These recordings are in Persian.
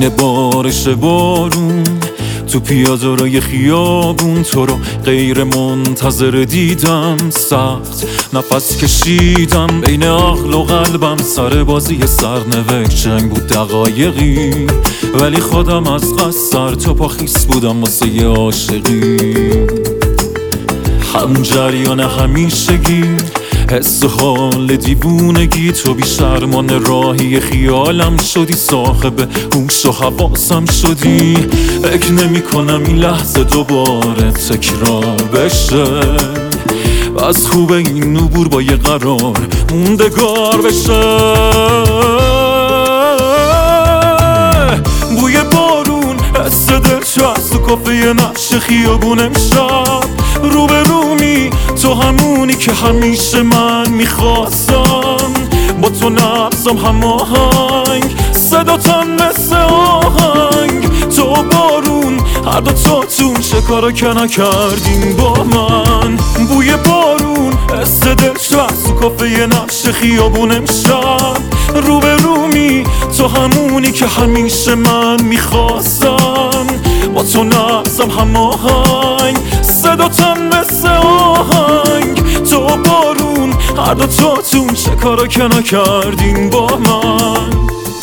بین بارش بارون تو پیاده‌روی خیابون تو رو غیر منتظر دیدم، سخت نفس کشیدم بین عقل و قلبم، سر بازی سرنوشت جنگ بود دقایقی، ولی خودم از قصد سر تا پا خیس بودم واسه عاشقی. هم جریان همیشگی، حس حال دیوونگی، تو بی شرمان راهی خیالم شدی، صاحب هوش و حواسم شدی. فکر نمی کنم این لحظه دوباره تکرار بشه، از خوب این عبور با یه قرار موندگار بشه. بوی بارون، حس دلچسب تو کافه نقش خیابون امشب، روبرومی تو همونی که همیشه من میخواستم، با تو نبضم هماهنگ، صداتم مثل آهنگ. تو بارون، هر دو تاتون چه کارا که نکردین با من. بوی بارون، حس دلچسب تو کافه نقش خیابون امشب، روبرومی تو همونی که همیشه من میخواستم، با تو نبضم هماهنگ، صداتم مثل آهنگ. تو بارون، هر دو تاتون چه کارا که نکردین با من.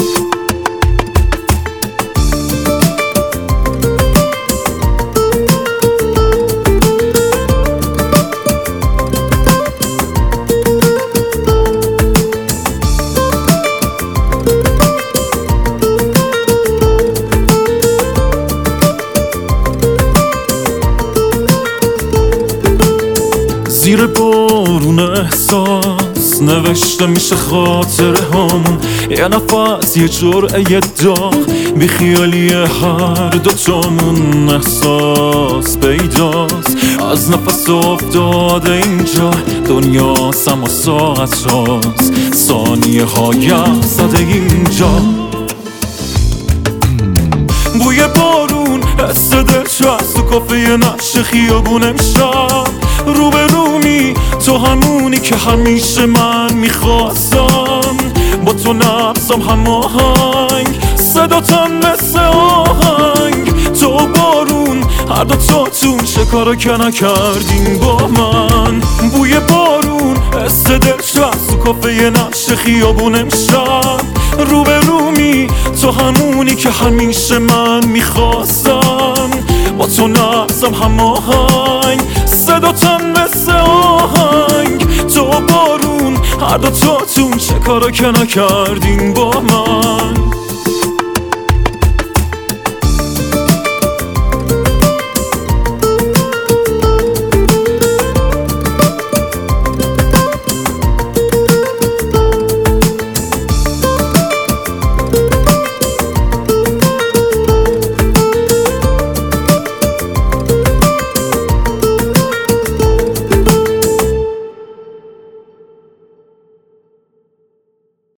زیر بارون احساس نوشته میشه خاطره همون، یه نفس یه جرعه داغ، بی خیالی هر دوتامون احساس پیداست. از نفس افتاده اینجا دنیا سما ساعت هاست، ثانیه های زده اینجا. بوی بارون، حس دلچسب تو کافه نقش خیابون امشب، روبرومی تو همونی که همیشه من میخواستم، با تو نبضم هماهنگ، صداتم مثل آهنگ. تو بارون، هر دو تاتون چه کارا که نکردین با من. بوی بارون، حس دلچسب تو کافه نقش خیابون امشب، روبرومی تو همونی که همیشه من میخواستم، با تو نبضم هماهنگ، صداتم مثل آهنگ. تو بارون، هر دو تاتون چه کارا که نکردین با من.